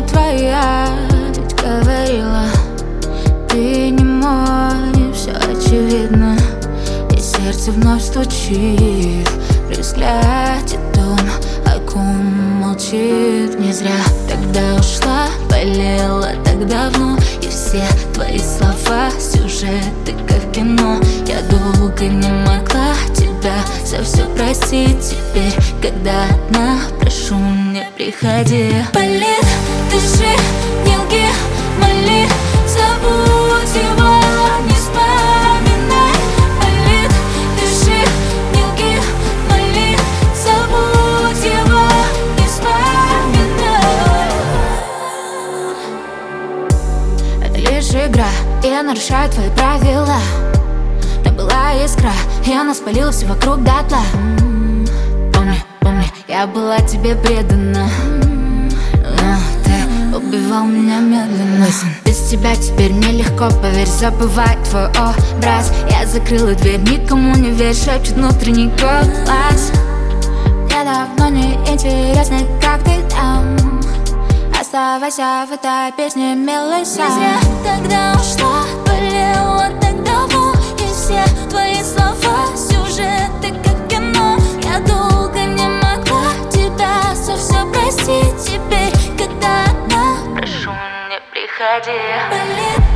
твоя, ведь говорила, ты не мой, все очевидно. И сердце вновь стучит при взгляде том, о ком молчит. Не зря тогда ушла, болела так давно. И все твои слова, сюжеты как в кино. Я долго не могла тебя за все простить. Теперь, когда одна, прошу, не приходи. Болит, дыши, не лги, моли, забудь его, не вспоминай. Болит, дыши, не лги, моли, забудь его, не вспоминай. Это лишь игра, я нарушаю твои правила. Но была искра, и она спалила все вокруг дотла. Помни, я была тебе предана, но ты убивал меня медленно. Без тебя теперь нелегко, поверь, забывать твой образ. Я закрыла дверь, никому не верь, шепчет внутренний голос. Мне давно не интересно, как ты там. Оставайся в этой песне, милый сам. Не зря тогда ушла, болела так давно. И все твои слова, сюжеты как в кино. Я долго не могла тебя за все простить. Теперь, когда одна, прошу, не приходи. Болит,